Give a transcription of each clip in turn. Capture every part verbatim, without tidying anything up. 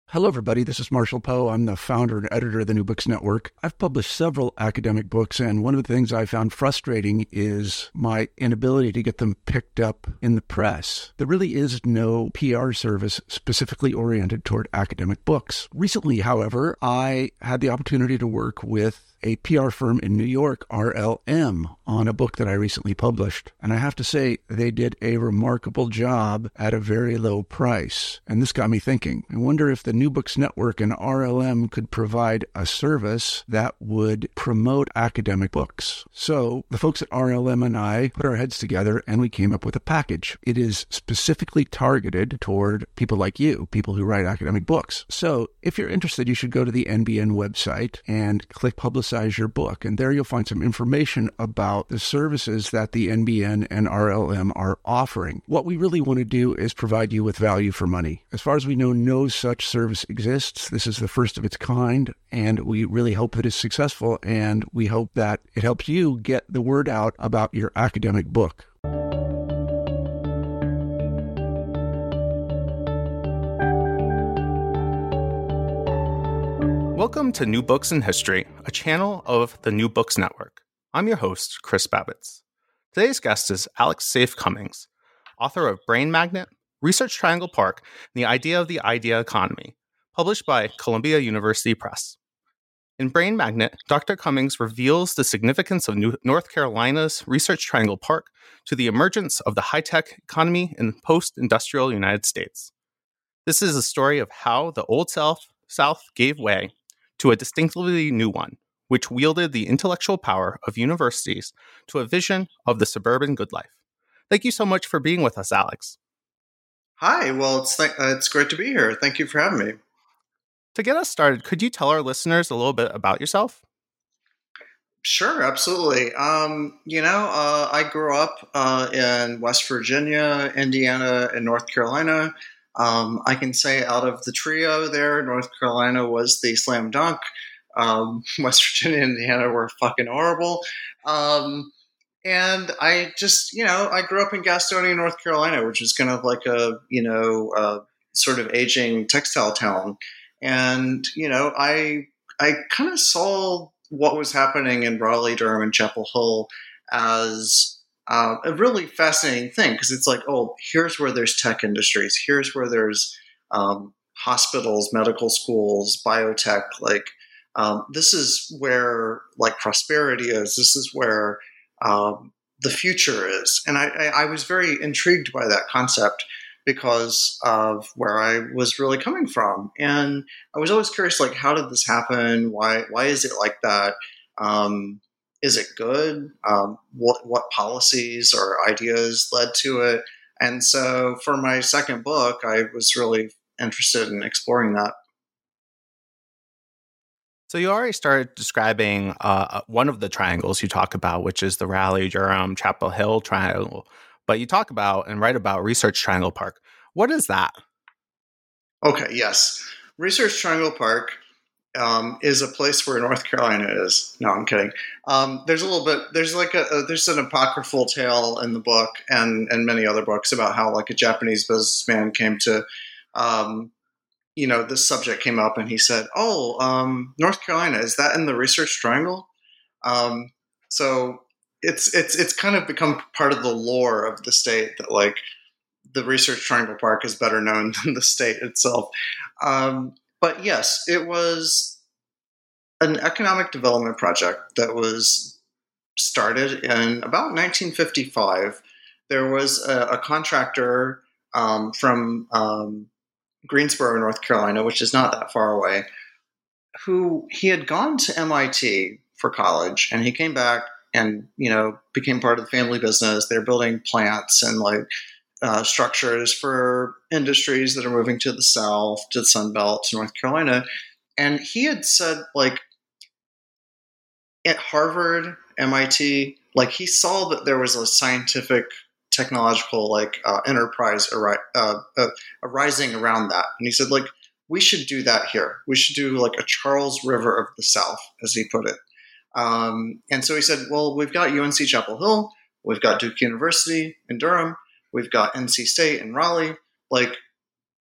Hello, everybody. This is Marshall Poe. I'm the founder and editor of the New Books Network. I've published several academic books, and one of the things I found frustrating is my inability to get them picked up in the press. There really is no P R service specifically oriented toward academic books. Recently, however, I had the opportunity to work with a P R firm in New York, R L M, on a book that I recently published. And I have to say, they did a remarkable job at a very low price. And this got me thinking. I wonder if the New Books Network and R L M could provide a service that would promote academic books. So the folks at R L M and I put our heads together and we came up with a package. It is specifically targeted toward people like you, people who write academic books. So if you're interested, you should go to the N B N website and click Publicize your book. And there you'll find some information about the services that the N B N and R L M are offering. What we really want to do is provide you with value for money. As far as we know, no such service exists. This is the first of its kind, and we really hope that it's successful, and we hope that it helps you get the word out about your academic book. Welcome to New Books in History, a channel of the New Books Network. I'm your host, Chris Babbitts. Today's guest is Alex Saif Cummings, author of Brain Magnet, Research Triangle Park, and the Idea of the Idea Economy, published by Columbia University Press. In Brain Magnet, Doctor Cummings reveals the significance of New- North Carolina's Research Triangle Park to the emergence of the high-tech economy in the post-industrial United States. This is a story of how the Old South, South gave way to a distinctly new one, which wielded the intellectual power of universities to a vision of the suburban good life. Thank you so much for being with us, Alex. Hi, well, it's th- uh, it's great to be here. Thank you for having me. To get us started, could you tell our listeners a little bit about yourself? Sure, absolutely. Um, you know, uh, I grew up uh, in West Virginia, Indiana, and North Carolina. Um, I can say out of the trio there, North Carolina was the slam dunk. Um, West Virginia and Indiana were fucking horrible. Um, and I just, you know, I grew up in Gastonia, North Carolina, which is kind of like a, you know, uh, sort of aging textile town. And, you know, I, I kind of saw what was happening in Raleigh, Durham, and Chapel Hill as Uh, a really fascinating thing, because it's like, oh, here's where there's tech industries. Here's where there's um, hospitals, medical schools, biotech. Like, um, this is where like prosperity is. This is where um, the future is. And I, I, I was very intrigued by that concept because of where I was really coming from. And I was always curious, like, how did this happen? Why, why is it like that? Um, Is it good? Um, what what policies or ideas led to it? And so for my second book, I was really interested in exploring that. So you already started describing uh, one of the triangles you talk about, which is the Raleigh, Durham, Chapel Hill triangle. But you talk about and write about Research Triangle Park. What is that? Okay, yes. Research Triangle Park Um, is a place where North Carolina is. No, I'm kidding. Um, there's a little bit. There's like a, a there's an apocryphal tale in the book and and many other books about how like a Japanese businessman came to, um, you know, this subject came up and he said, "Oh, um, North Carolina, is that in the Research Triangle?" Um, so it's it's it's kind of become part of the lore of the state that like the Research Triangle Park is better known than the state itself. Um, But yes, it was an economic development project that was started in about nineteen fifty-five. There was a, a contractor um, from um, Greensboro, North Carolina, which is not that far away, who he had gone to M I T for college, and he came back and, you know, became part of the family business. They're building plants and like Uh, structures for industries that are moving to the South, to the Sun Belt, to North Carolina. And he had said, like, at Harvard, M I T, like, he saw that there was a scientific, technological, like, uh, enterprise ari- uh, uh, arising around that. And he said, like, we should do that here. We should do, like, a Charles River of the South, as he put it. Um, and so he said, well, we've got U N C Chapel Hill, we've got Duke University in Durham, we've got N C State in Raleigh. Like,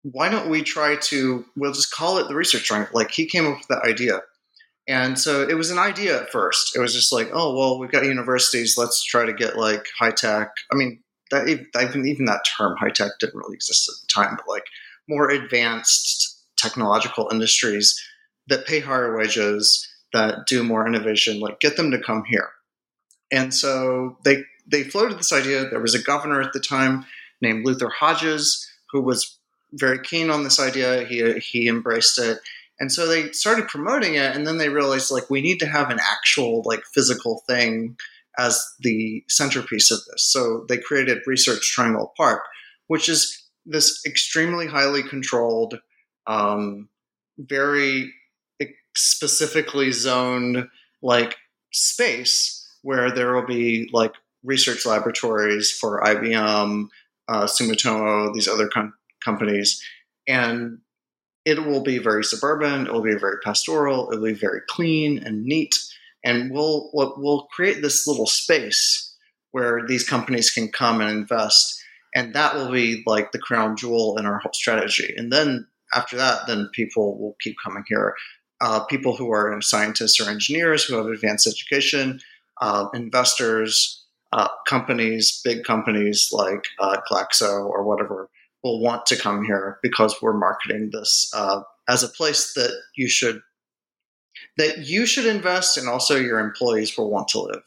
why don't we try to, we'll just call it the Research Triangle. Like, he came up with that idea. And so it was an idea at first. It was just like, oh, well, we've got universities. Let's try to get like high tech. I mean, that even, even that term high tech didn't really exist at the time, but like more advanced technological industries that pay higher wages, that do more innovation, like get them to come here. And so they they floated this idea. There was a governor at the time named Luther Hodges who was very keen on this idea. He he embraced it. And so they started promoting it, and then they realized, like, we need to have an actual, like, physical thing as the centerpiece of this. So they created Research Triangle Park, which is this extremely highly controlled, um, very specifically zoned, like, space where there will be, like, research laboratories for I B M, uh, Sumitomo, these other com- companies, and it will be very suburban. It will be very pastoral. It will be very clean and neat. And we'll we'll create this little space where these companies can come and invest. And that will be like the crown jewel in our whole strategy. And then after that, then people will keep coming here. Uh, people who are scientists or engineers who have advanced education, uh, investors, uh, companies, big companies like uh, Glaxo or whatever, will want to come here because we're marketing this uh, as a place that you should that you should invest, and also your employees will want to live.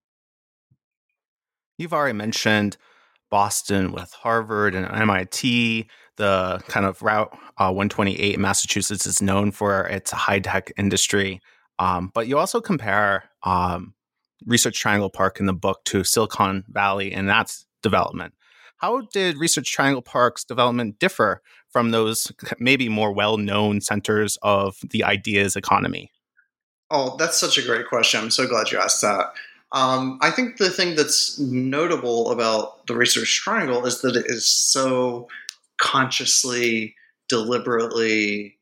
You've already mentioned Boston with Harvard and M I T. The kind of Route uh, one twenty-eight in Massachusetts is known for its high-tech industry. Um, but you also compare um, Research Triangle Park in the book to Silicon Valley and that's development. How did Research Triangle Park's development differ from those maybe more well-known centers of the ideas economy? Oh, that's such a great question. I'm so glad you asked that. Um, I think the thing that's notable about the Research Triangle is that it is so consciously, deliberately,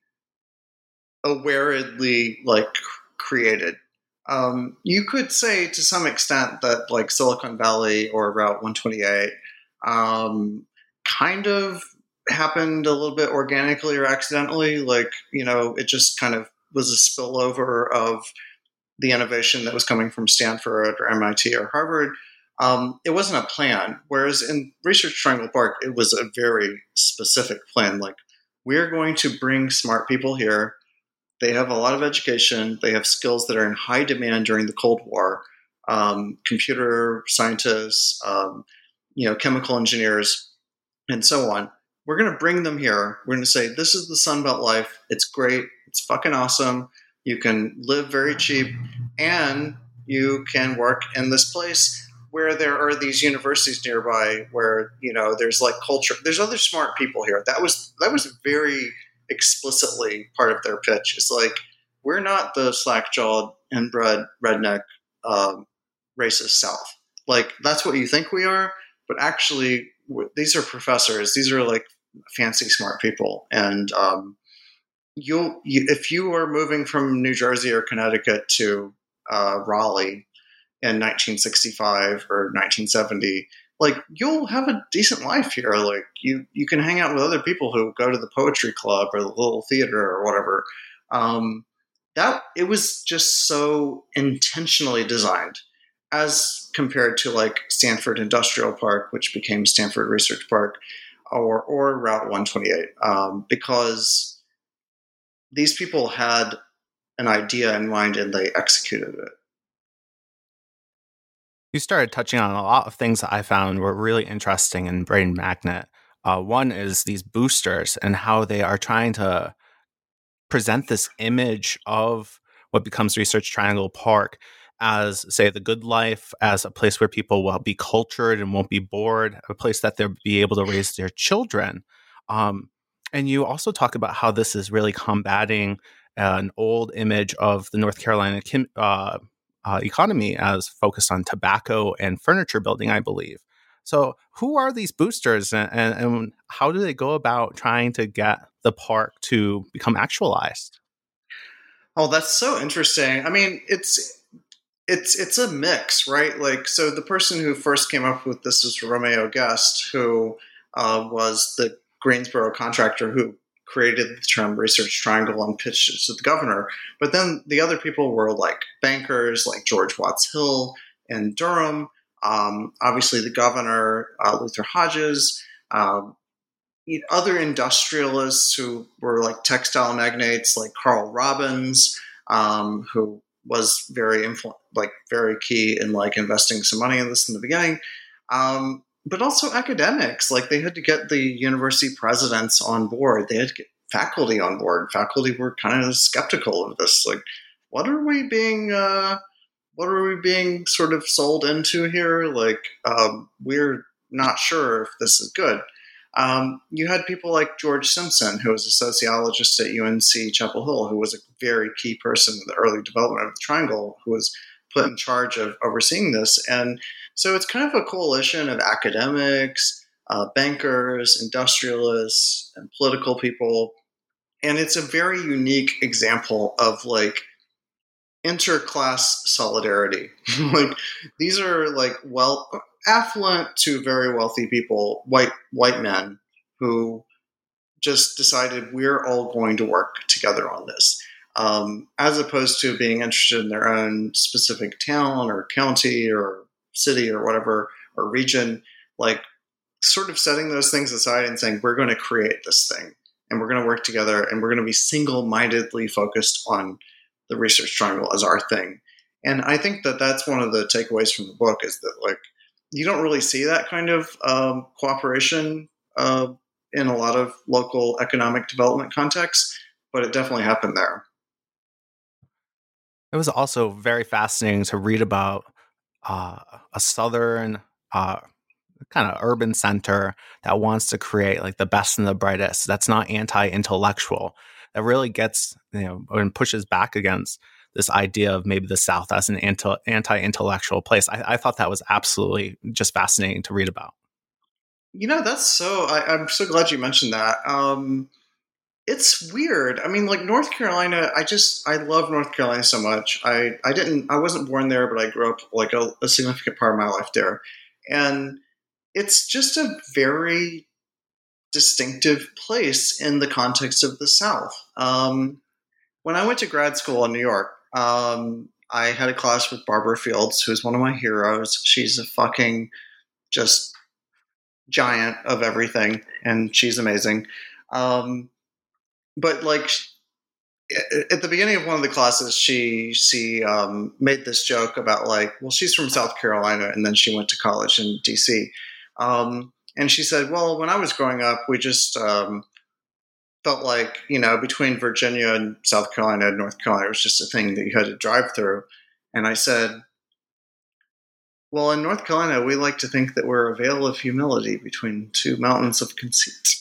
awaredly, like, created. Um, you could say to some extent that, like, Silicon Valley or Route one twenty-eight um, kind of happened a little bit organically or accidentally. Like, you know, it just kind of was a spillover of the innovation that was coming from Stanford or M I T or Harvard. Um, it wasn't a plan. Whereas in Research Triangle Park, it was a very specific plan. Like, we're going to bring smart people here. They have a lot of education. They have skills that are in high demand during the Cold War. Um, computer scientists, um, you know, chemical engineers, and so on. We're going to bring them here. We're going to say, this is the Sunbelt life. It's great. It's fucking awesome. You can live very cheap, and you can work in this place where there are these universities nearby where, you know, there's like culture. There's other smart people here. That was that was very explicitly part of their pitch. It's like, we're not the slack-jawed, inbred, redneck, um, racist South. Like, that's what you think we are, but actually, these are professors. These are like fancy, smart people, and um, you'll you, if you are moving from New Jersey or Connecticut to uh, Raleigh in nineteen sixty-five or nineteen seventy, like, you'll have a decent life here. Like, you you can hang out with other people who go to the poetry club or the little theater or whatever. Um, that it was just so intentionally designed, as compared to like Stanford Industrial Park, which became Stanford Research Park, or or Route one twenty-eight, um, because these people had an idea in mind and they executed it. You started touching on a lot of things that I found were really interesting in Brain Magnet. Uh, one is these boosters and how they are trying to present this image of what becomes Research Triangle Park as, say, the good life, as a place where people will be cultured and won't be bored, a place that they'll be able to raise their children. Um, and you also talk about how this is really combating an old image of the North Carolina uh, uh, economy as focused on tobacco and furniture building, I believe. So who are these boosters, and, and, and how do they go about trying to get the park to become actualized? Oh, that's so interesting. I mean, it's it's it's a mix, right? Like, so the person who first came up with this was Romeo Guest, who uh, was the Greensboro contractor who created the term research triangle and pitched it to the governor. But then the other people were like bankers like George Watts Hill in Durham, um, obviously the governor, uh, Luther Hodges, um, other industrialists who were like textile magnates like Carl Robbins, um, who was very influ- like very key in like investing some money in this in the beginning. Um, but also academics, like they had to get the university presidents on board. They had to get faculty on board. Faculty were kind of skeptical of this. Like, what are we being, uh, what are we being sort of sold into here? Like, um, we're not sure if this is good. Um, you had people like George Simpson, who was a sociologist at U N C Chapel Hill, who was a very key person in the early development of the Triangle, who was put in charge of overseeing this. And so it's kind of a coalition of academics, uh, bankers, industrialists, and political people. And it's a very unique example of like interclass solidarity. Like these are like well affluent to very wealthy people, white white men who just decided we're all going to work together on this. Um, as opposed to being interested in their own specific town or county or city or whatever, or region, like sort of setting those things aside and saying, we're going to create this thing and we're going to work together and we're going to be single-mindedly focused on the research triangle as our thing. And I think that that's one of the takeaways from the book is that like, you don't really see that kind of um, cooperation uh, in a lot of local economic development contexts, but it definitely happened there. It was also very fascinating to read about uh, a southern uh, kind of urban center that wants to create like the best and the brightest. That's not anti-intellectual. That really gets, you know, and pushes back against this idea of maybe the South as an anti- anti-intellectual place. I-, I thought that was absolutely just fascinating to read about. You know, that's so, I, I'm so glad you mentioned that. Um, it's weird. I mean, like North Carolina, I just, I love North Carolina so much. I, I didn't, I wasn't born there, but I grew up like a, a significant part of my life there. And it's just a very distinctive place in the context of the South. Um, when I went to grad school in New York, um, I had a class with Barbara Fields, who's one of my heroes. She's a fucking just giant of everything, and she's amazing. Um, but like at the beginning of one of the classes, she she um, made this joke about like, well, she's from South Carolina, and then she went to college in D C. Um, and she said, well, when I was growing up, we just um, felt like, you know, between Virginia and South Carolina and North Carolina, it was just a thing that you had to drive through. And I said, well, in North Carolina, we like to think that we're a veil of humility between two mountains of conceit.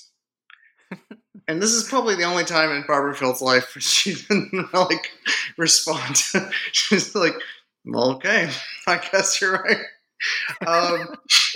And this is probably the only time in Barbara Field's life where she didn't like respond. She's like, well, okay, I guess you're right. Um,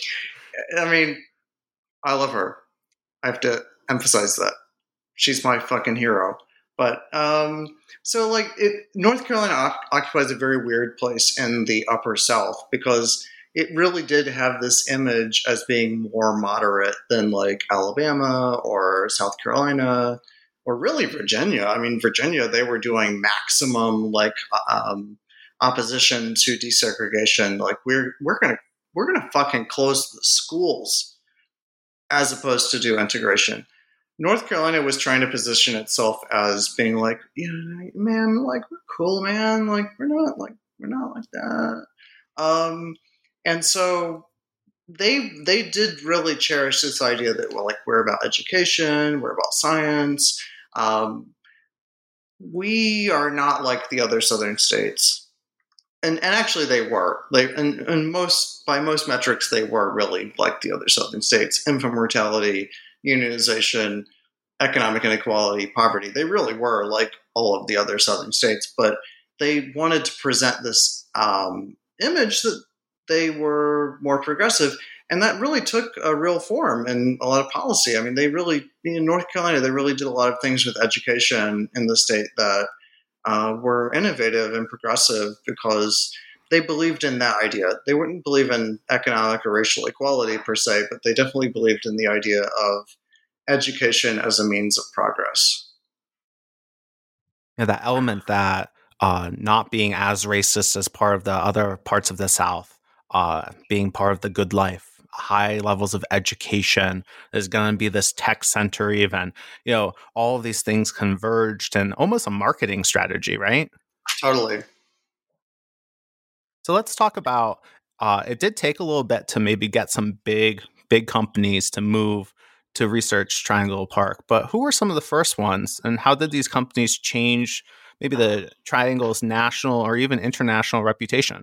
I mean, I love her. I have to emphasize that. She's my fucking hero. But um, so like it, North Carolina occupies a very weird place in the upper South because it really did have this image as being more moderate than like Alabama or South Carolina or really Virginia. I mean, Virginia, they were doing maximum like um, opposition to desegregation. Like we're we're gonna we're gonna fucking close the schools as opposed to do integration. North Carolina was trying to position itself as being like, you know, man, like we're cool, man. Like we're not like we're not like that. Um, and so they they did really cherish this idea that well, like we're about education, we're about science. Um, we are not like the other southern states, and and actually they were. They and, and most by most metrics they were really like the other southern states. Infant mortality, unionization, economic inequality, poverty. They really were like all of the other southern states, but they wanted to present this um, image that they were more progressive. And that really took a real form in a lot of policy. I mean, they really, in North Carolina, they really did a lot of things with education in the state that uh, were innovative and progressive because they believed in that idea. They wouldn't believe in economic or racial equality per se, but they definitely believed in the idea of education as a means of progress. Yeah, that element that uh, not being as racist as part of the other parts of the South, uh, being part of the good life, high levels of education, there's going to be this tech center even, you know, all of these things converged and almost a marketing strategy, right? Totally. So let's talk about, uh, it did take a little bit to maybe get some big, big companies to move to research Triangle Park, but who were some of the first ones and how did these companies change maybe the Triangle's national or even international reputation?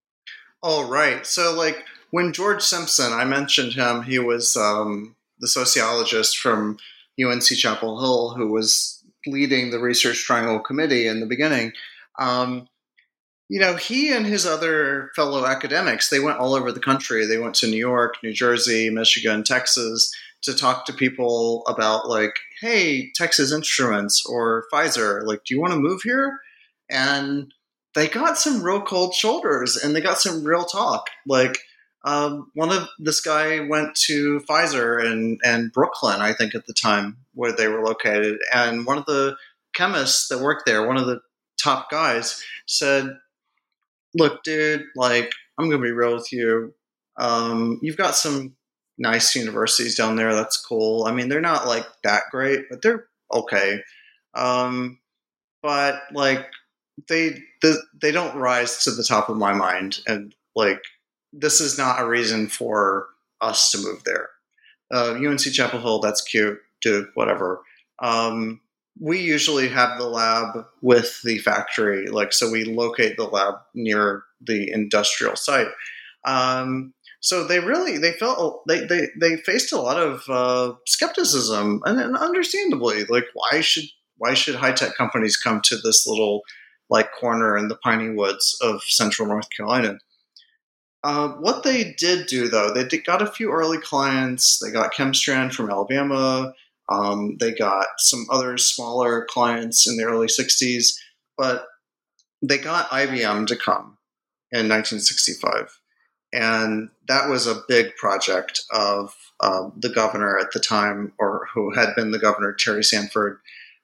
Oh, right. So, like, when George Simpson, I mentioned him, he was um, the sociologist from U N C Chapel Hill who was leading the Research Triangle Committee in the beginning. Um, you know, he and his other fellow academics, they went all over the country. They went to New York, New Jersey, Michigan, Texas to talk to people about, like, hey, Texas Instruments or Pfizer, like, do you want to move here? And they got some real cold shoulders and they got some real talk. Like, um, one of this guy went to Pfizer in, in Brooklyn, I think at the time, where they were located. And one of the chemists that worked there, one of the top guys, said, look, dude, like, I'm going to be real with you. Um, you've got some nice universities down there. That's cool. I mean, they're not like that great, but they're okay. Um, but like, they, the, they don't rise to the top of my mind. And like, this is not a reason for us to move there. Uh, U N C Chapel Hill, that's cute, dude, whatever. Um, we usually have the lab with the factory, like, so we locate the lab near the industrial site. Um, so they really, they felt, they, they, they faced a lot of uh, skepticism, and, and understandably, like, why should, why should high-tech companies come to this little, like, corner in the piney woods of central North Carolina? Uh, what they did do, though, they did, got a few early clients. They got Chemstrand from Alabama. Um, they got some other smaller clients in the early sixties, but they got I B M to come in nineteen sixty-five. And that was a big project of um, the governor at the time, or who had been the governor, Terry Sanford.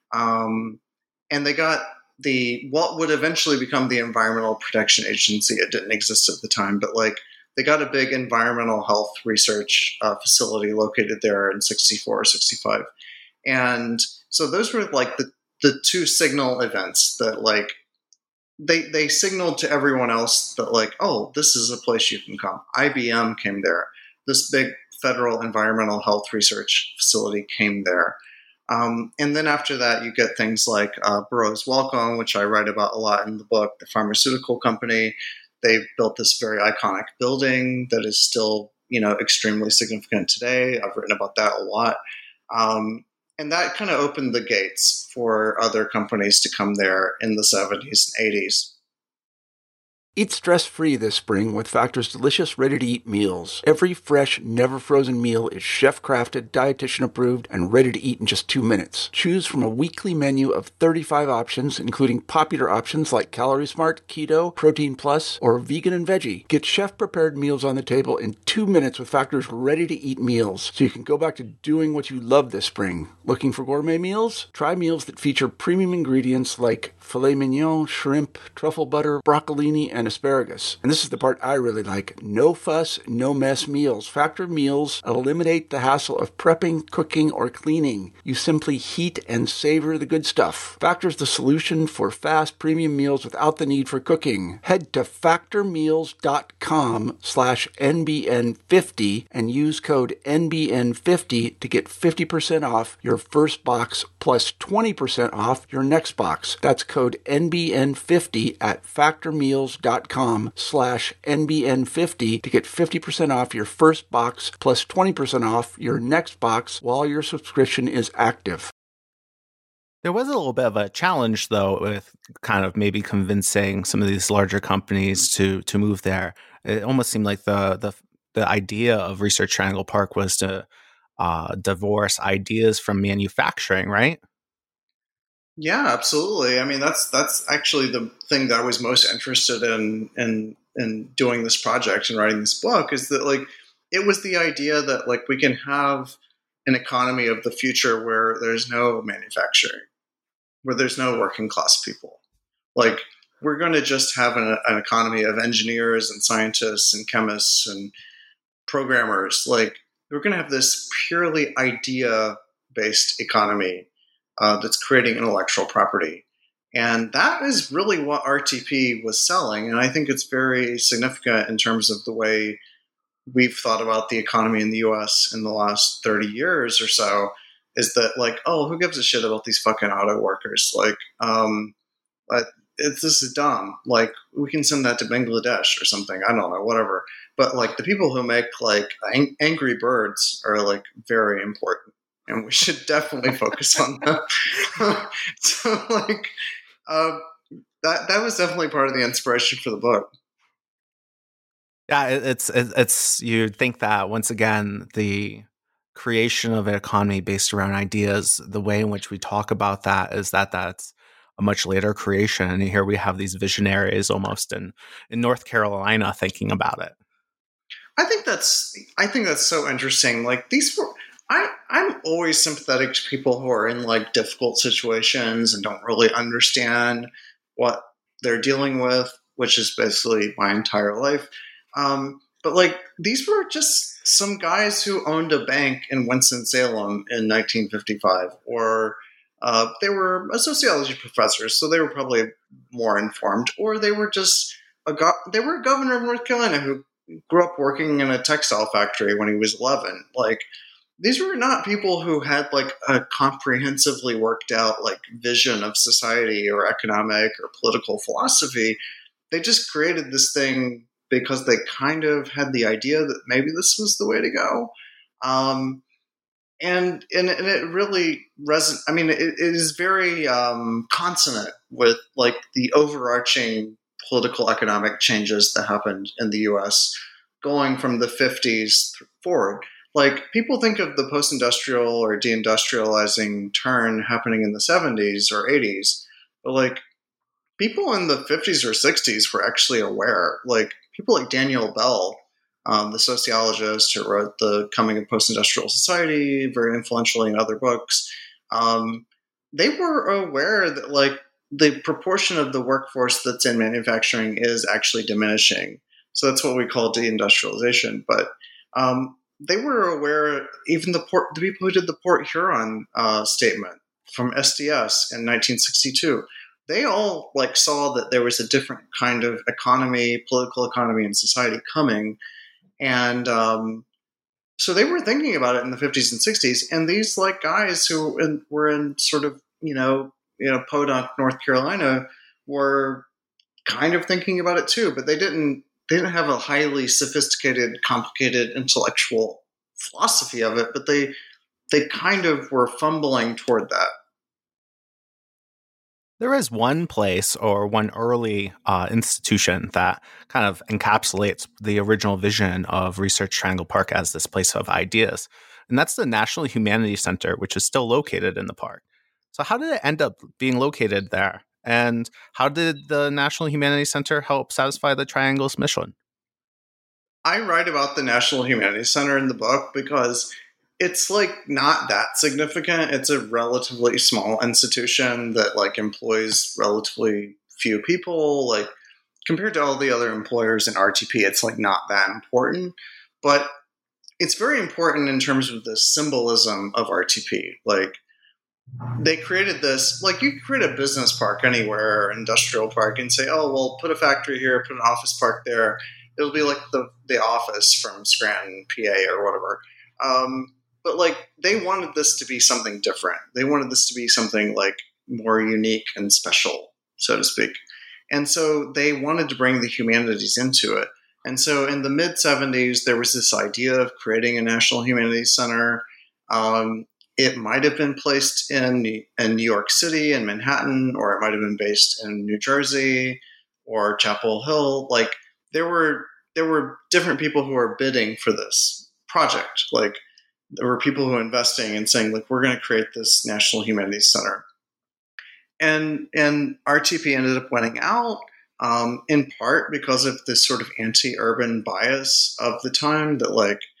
Um, and they got the what would eventually become the Environmental Protection Agency. It didn't exist at the time, but like they got a big environmental health research uh, facility located there in sixty-four or sixty-five. And so those were like the, the two signal events that like they they signaled to everyone else that like, oh, this is a place you can come. I B M came there. This big federal environmental health research facility came there. Um, and then after that, you get things like uh, Burroughs Wellcome, which I write about a lot in the book, the pharmaceutical company. They built this very iconic building that is still, you know, extremely significant today. I've written about that a lot. Um, and that kind of opened the gates for other companies to come there in the seventies and eighties. Eat stress-free this spring with Factor's delicious, ready-to-eat meals. Every fresh, never-frozen meal is chef-crafted, dietitian-approved, and ready to eat in just two minutes. Choose from a weekly menu of thirty-five options, including popular options like Calorie Smart, Keto, Protein Plus, or Vegan and Veggie. Get chef-prepared meals on the table in two minutes with Factor's ready-to-eat meals, so you can go back to doing what you love this spring. Looking for gourmet meals? Try meals that feature premium ingredients like filet mignon, shrimp, truffle butter, broccolini, and asparagus. And this is the part I really like. No fuss, no mess meals. Factor meals eliminate the hassle of prepping, cooking, or cleaning. You simply heat and savor the good stuff. Factor's the solution for fast premium meals without the need for cooking. Head to factormeals.com slash NBN50 and use code N B N fifty to get fifty percent off your first box plus twenty percent off your next box. That's code N B N fifty at factormeals.com slash N B N fifty to get fifty percent off your first box plus twenty percent off your next box while your subscription is active. There was a little bit of a challenge, though, with kind of maybe convincing some of these larger companies to to move there. It almost seemed like the the, the idea of Research Triangle Park was to uh, divorce ideas from manufacturing, right? Yeah, absolutely. I mean, that's that's actually the thing that I was most interested in in in doing this project and writing this book, is that like it was the idea that like we can have an economy of the future where there's no manufacturing, where there's no working class people. Like, we're going to just have an, an economy of engineers and scientists and chemists and programmers. Like, we're going to have this purely idea-based economy uh, that's creating intellectual property. And that is really what R T P was selling. And I think it's very significant in terms of the way we've thought about the economy in the U S in the last thirty years or so, is that, like, oh, who gives a shit about these fucking auto workers? Like, um, it's, this is dumb. Like, we can send that to Bangladesh or something. I don't know, whatever. But, like, the people who make, like, ang- Angry Birds are, like, very important. And we should definitely focus on them. So, like, uh, that that was definitely part of the inspiration for the book. Yeah, it, it's it, it's you'd think that once again the creation of an economy based around ideas, the way in which we talk about that is that that's a much later creation, and here we have these visionaries almost in in North Carolina thinking about it. I think that's I think that's so interesting. Like, these were. I, I'm always sympathetic to people who are in, like, difficult situations and don't really understand what they're dealing with, which is basically my entire life. Um, but, like, these were just some guys who owned a bank in Winston-Salem in nineteen fifty-five, or uh, they were a sociology professors, so they were probably more informed, or they were just a go- they were a governor of North Carolina who grew up working in a textile factory when he was eleven. Like, these were not people who had, like, a comprehensively worked out, like, vision of society or economic or political philosophy. They just created this thing because they kind of had the idea that maybe this was the way to go. Um, and, and and it really reson- I mean, it, it is very um, consonant with, like, the overarching political economic changes that happened in the U S going from the fifties forward. Like, people think of the post-industrial or deindustrializing turn happening in the seventies or eighties, but, like, people in the fifties or sixties were actually aware. Like, people like Daniel Bell, um, the sociologist who wrote The Coming of Post-Industrial Society, very influentially in other books, um, they were aware that, like, the proportion of the workforce that's in manufacturing is actually diminishing. So that's what we call deindustrialization. But um, they were aware, even the port, the people who did the Port Huron uh, statement from S D S in nineteen sixty-two, they all, like, saw that there was a different kind of economy, political economy, and society coming, and um, so they were thinking about it in the fifties and sixties. And these, like, guys who in, were in sort of, you know, you know, Podunk, North Carolina, were kind of thinking about it too, but they didn't. They didn't have a highly sophisticated, complicated intellectual philosophy of it, but they they kind of were fumbling toward that. There is one place or one early uh, institution that kind of encapsulates the original vision of Research Triangle Park as this place of ideas, and that's the National Humanities Center, which is still located in the park. So how did it end up being located there? And how did the National Humanities Center help satisfy the Triangle's mission? I write about the National Humanities Center in the book because it's, like, not that significant. It's a relatively small institution that, like, employs relatively few people. Like, compared to all the other employers in R T P, it's, like, not that important. But it's very important in terms of the symbolism of R T P. Like, they created this, like, you could create a business park anywhere, industrial park, and say, oh, well, put a factory here, put an office park there. It'll be like the, the office from Scranton, P A, or whatever. Um, but, like, they wanted this to be something different. They wanted this to be something, like, more unique and special, so to speak. And so they wanted to bring the humanities into it. And so in the mid-seventies, there was this idea of creating a National Humanities Center. Um, It might have been placed in, in New York City and Manhattan, or it might have been based in New Jersey or Chapel Hill. Like, there were there were different people who were bidding for this project. Like, there were people who were investing and saying, like, we're going to create this National Humanities Center. And and R T P ended up winning out, um, in part because of this sort of anti-urban bias of the time that, like,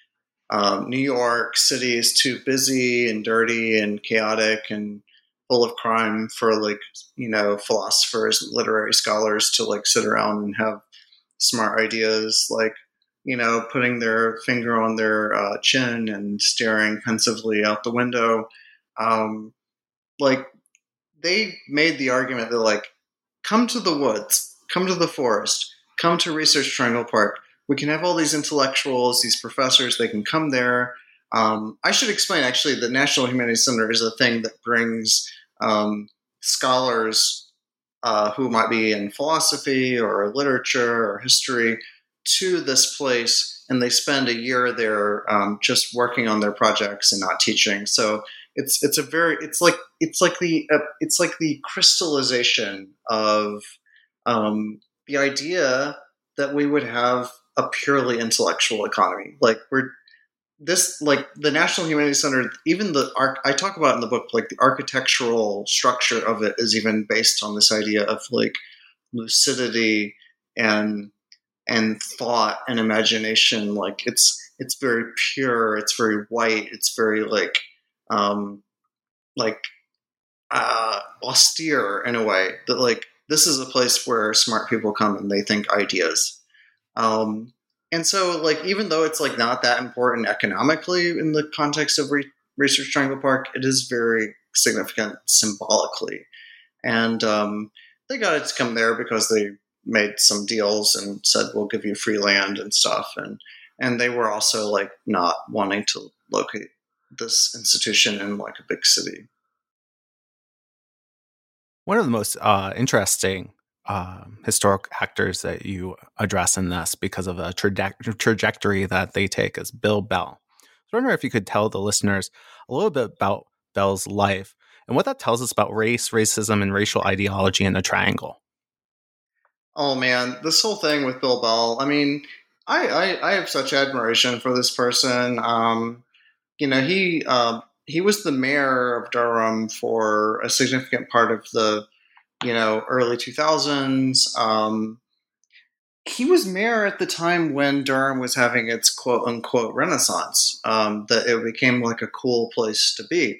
um, New York City is too busy and dirty and chaotic and full of crime for like, you know, philosophers and literary scholars to like sit around and have smart ideas, like, you know, putting their finger on their uh, chin and staring pensively out the window. Um, like, they made the argument that, like, come to the woods, come to the forest, come to Research Triangle Park. We can have all these intellectuals, these professors, they can come there. Um, I should explain, actually, the National Humanities Center is a thing that brings um, scholars uh, who might be in philosophy or literature or history to this place, and they spend a year there um, just working on their projects and not teaching. So it's it's a very it's like it's like the uh, it's like the crystallization of um, the idea that we would have a purely intellectual economy. Like we're this like the National Humanities Center, even the arc I talk about in the book, like the architectural structure of it is even based on this idea of like lucidity and and thought and imagination. Like it's it's very pure, it's very white, it's very like um like uh austere in a way that like this is a place where smart people come and they think ideas. Um and so like even though it's like not that important economically in the context of Re- Research Triangle Park, it is very significant symbolically. And um they got it to come there because they made some deals and said, we'll give you free land and stuff. And, and they were also like not wanting to locate this institution in like a big city. One of the most uh, interesting um, historic actors that you address in this because of the traje- trajectory that they take is Bill Bell. I was wondering if you could tell the listeners a little bit about Bell's life and what that tells us about race, racism, and racial ideology in the Triangle. Oh man, this whole thing with Bill Bell. I mean, I I, I have such admiration for this person. Um, you know, he uh, he was the mayor of Durham for a significant part of the you know early two thousands. Um, he was mayor at the time when Durham was having its quote unquote renaissance. Um, that it became like a cool place to be.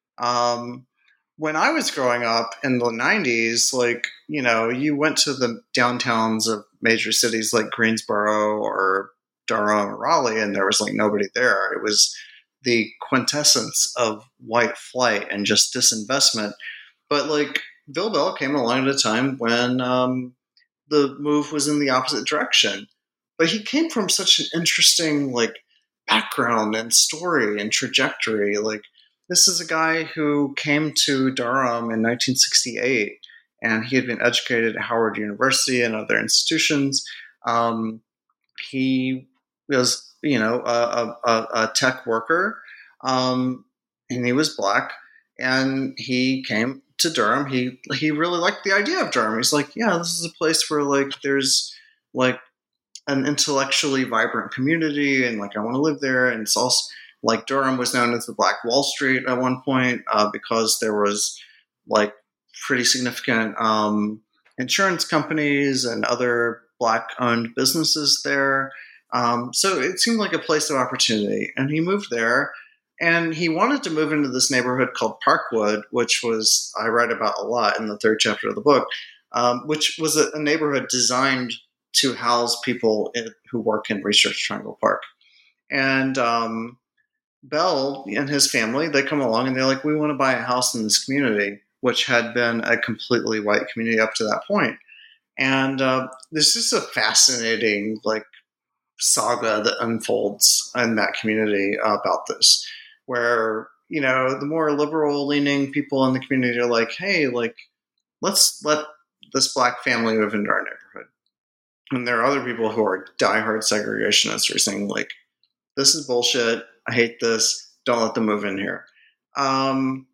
Um, when I was growing up in the nineties, like, you know, you went to the downtowns of major cities like Greensboro or Durham or Raleigh, and there was like nobody there. It was the quintessence of white flight and just disinvestment. But like Bill Bell came along at a time when um, the move was in the opposite direction. But he came from such an interesting like background and story and trajectory. Like, this is a guy who came to Durham in nineteen sixty-eight, and he had been educated at Howard University and other institutions. Um, he was, you know, a, a, a tech worker, um, and he was black, and he came to Durham. He he really liked the idea of Durham. He's like, yeah, this is a place where like there's like an intellectually vibrant community, and like I want to live there, and it's also like Durham was known as the Black Wall Street at one point uh, because there was like pretty significant um, insurance companies and other black-owned businesses there. Um, so it seemed like a place of opportunity. And he moved there, and he wanted to move into this neighborhood called Parkwood, which was, I write about a lot in the third chapter of the book, um, which was a, a neighborhood designed to house people in, who work in Research Triangle Park. And um, Bell and his family, they come along and they're like, we want to buy a house in this community, which had been a completely white community up to that point. And uh, there's just a fascinating like saga that unfolds in that community about this, where, you know, the more liberal leaning people in the community are like, hey, like, let's let this black family move into our neighborhood. And there are other people who are diehard segregationists who are saying like, this is bullshit. I hate this. Don't let them move in here. Um,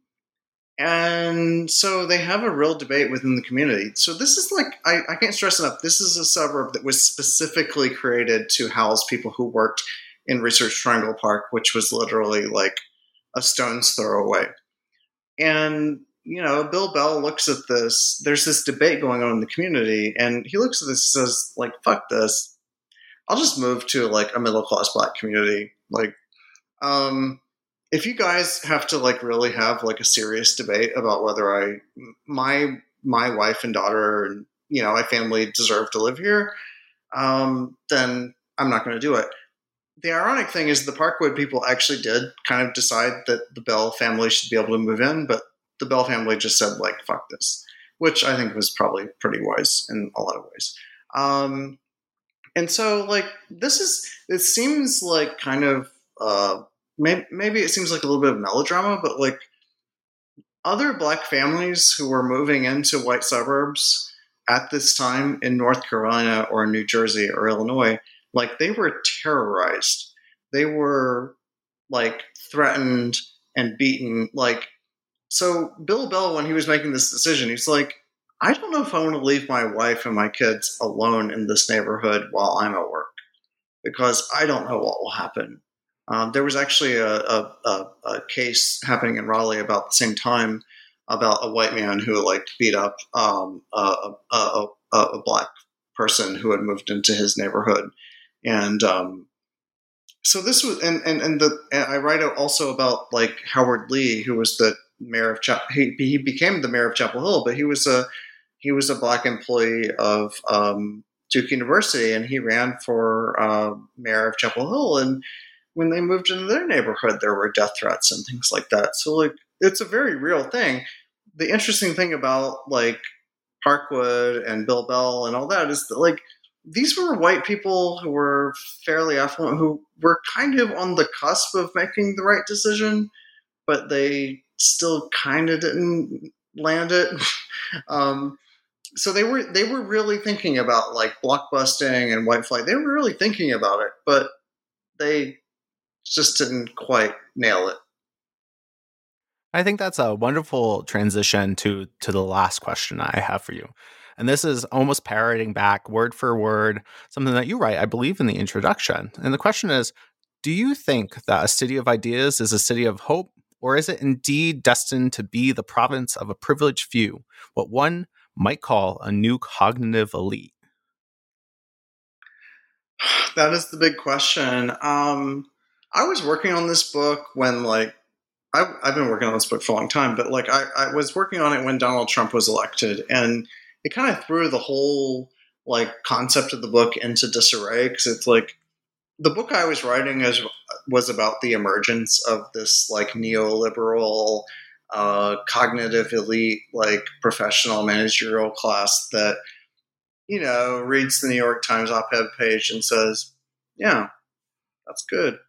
and so they have a real debate within the community. So this is like, I, I can't stress enough, this is a suburb that was specifically created to house people who worked in Research Triangle Park, which was literally like a stone's throw away. And, you know, Bill Bell looks at this, there's this debate going on in the community, and he looks at this and says, like, fuck this. I'll just move to like a middle class black community. Like, Um, if you guys have to like really have like a serious debate about whether I, my my wife and daughter and you know my family deserve to live here, um, then I'm not going to do it. The ironic thing is the Parkwood people actually did kind of decide that the Bell family should be able to move in, but the Bell family just said like fuck this, which I think was probably pretty wise in a lot of ways. Um, and so like this is it seems like kind of uh, maybe, maybe it seems like a little bit of melodrama, but like other black families who were moving into white suburbs at this time in North Carolina or New Jersey or Illinois, like they were terrorized. They were like threatened and beaten. Like, so Bill Bell, when he was making this decision, he's like, I don't know if I want to leave my wife and my kids alone in this neighborhood while I'm at work because I don't know what will happen. Um, there was actually a, a, a, a case happening in Raleigh about the same time about a white man who like beat up um, a, a, a, a black person who had moved into his neighborhood. And um, so this was, and, and, and the, and I write also about like Howard Lee, who was the mayor of, Chapel, he, he became the mayor of Chapel Hill, but he was a, he was a black employee of um, Duke University, and he ran for uh, mayor of Chapel Hill. And when they moved into their neighborhood, there were death threats and things like that. So like, it's a very real thing. The interesting thing about like Parkwood and Bill Bell and all that is that like, these were white people who were fairly affluent, who were kind of on the cusp of making the right decision, but they still kind of didn't land it. um, so they were they were really thinking about like blockbusting and white flight. They were really thinking about it, but they just didn't quite nail it. I think that's a wonderful transition to to the last question I have for you. And this is almost parroting back word for word something that you write, I believe, in the introduction. And the question is, do you think that a city of ideas is a city of hope, or is it indeed destined to be the province of a privileged few, what one might call a new cognitive elite? That is the big question. Um, I was working on this book when, like, I, I've been working on this book for a long time, but like I, I was working on it when Donald Trump was elected, and it kind of threw the whole like concept of the book into disarray because it's like the book I was writing is, was about the emergence of this like neoliberal, uh, cognitive elite, like professional managerial class that, you know, reads the New York Times op-ed page and says, yeah, that's good.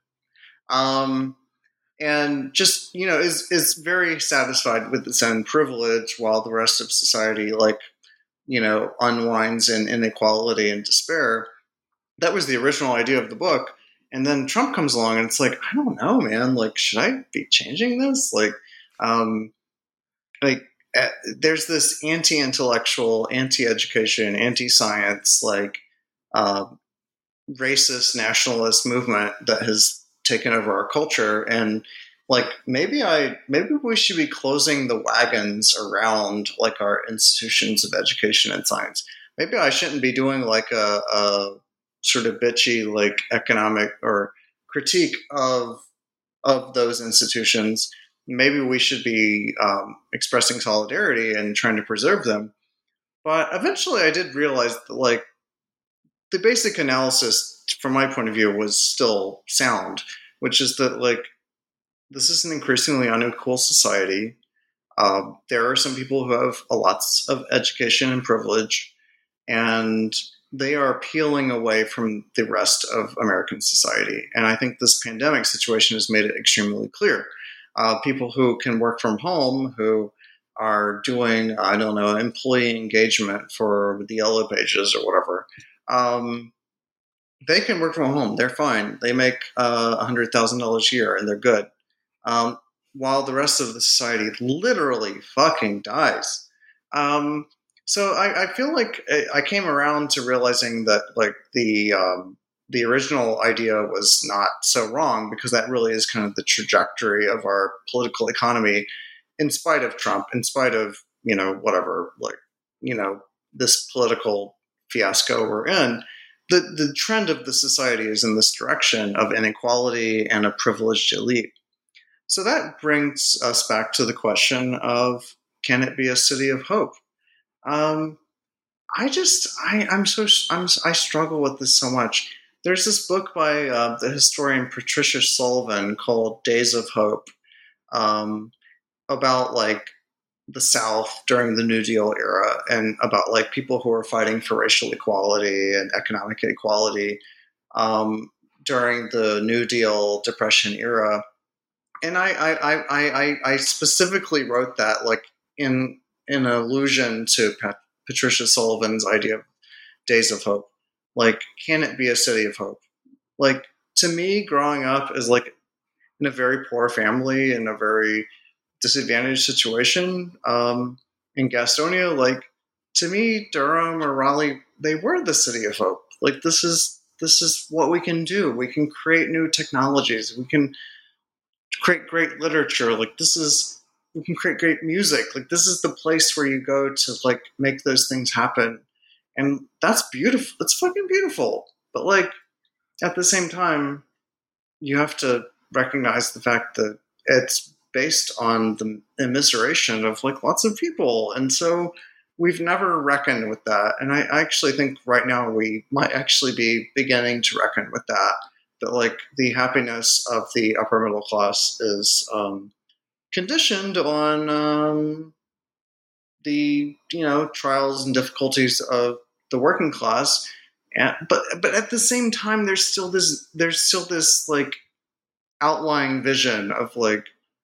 Um, and just, you know, is, is very satisfied with its own privilege while the rest of society, like, you know, unwinds in inequality and despair. That was the original idea of the book. And then Trump comes along and it's like, I don't know, man, like, should I be changing this? Like, um, like, uh, there's this anti-intellectual, anti-education, anti-science, like, uh, racist nationalist movement that has taken over our culture. And like, maybe I, maybe we should be closing the wagons around like our institutions of education and science. Maybe I shouldn't be doing like a, a sort of bitchy, like economic or critique of, of those institutions. Maybe we should be um, expressing solidarity and trying to preserve them. But eventually I did realize that like the basic analysis from my point of view was still sound, which is that like, this is an increasingly unequal society. Uh, there are some people who have a lots of education and privilege, and they are peeling away from the rest of American society. And I think this pandemic situation has made it extremely clear. Uh, people who can work from home, who are doing, I don't know, employee engagement for the Yellow Pages or whatever, um, they can work from home. They're fine. They make uh, one hundred thousand dollars a year, and they're good. Um, while the rest of the society literally fucking dies. Um, so I, I feel like I came around to realizing that like the um, the original idea was not so wrong, because that really is kind of the trajectory of our political economy, in spite of Trump, in spite of, you know, whatever, like, you know, this political fiasco we're in. the, the trend of the society is in this direction of inequality and a privileged elite. So that brings us back to the question of, can it be a city of hope? Um, I just, I, I'm so, I'm, I struggle with this so much. There's this book by uh, the historian Patricia Sullivan called Days of Hope, um, about like the South during the New Deal era, and about like people who are fighting for racial equality and economic equality um, during the New Deal Depression era. And I, I, I, I, I specifically wrote that like in in allusion to Pat, Patricia Sullivan's idea of Days of Hope. Like, can it be a city of hope? Like, to me, growing up is like in a very poor family, in a very disadvantaged situation um, in Gastonia, like, to me, Durham or Raleigh, they were the city of hope. Like, this is this is what we can do. We can create new technologies. We can create great literature. Like, this is, we can create great music. Like, this is the place where you go to like make those things happen. And that's beautiful. It's fucking beautiful. But like, at the same time, you have to recognize the fact that it's based on the immiseration of like lots of people. And so we've never reckoned with that. And I, I actually think right now we might actually be beginning to reckon with that. That like the happiness of the upper middle class is um, conditioned on um, the, you know, trials and difficulties of the working class. And, but but at the same time, there's still this there's still this like outlying vision of like,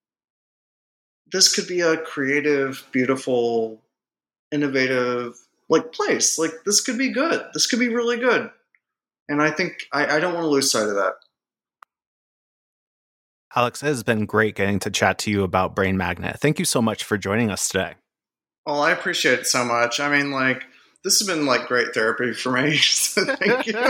this could be a creative, beautiful, innovative like place. Like, this could be good. This could be really good. And I think I, I don't want to lose sight of that. Alex, it has been great getting to chat to you about Brain Magnet. Thank you so much for joining us today. Well, I appreciate it so much. I mean, like, this has been like great therapy for me. So thank you.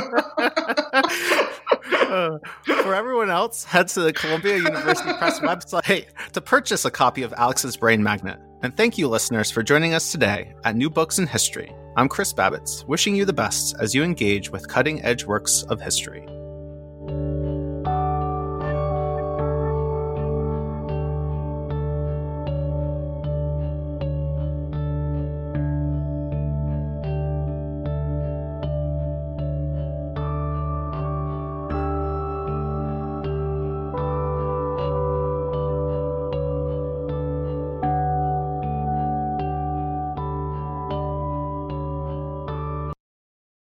uh, for everyone else, head to the Columbia University Press website to purchase a copy of Alex's Brain Magnet. And thank you, listeners, for joining us today at New Books in History. I'm Chris Babbitts, wishing you the best as you engage with cutting-edge works of history.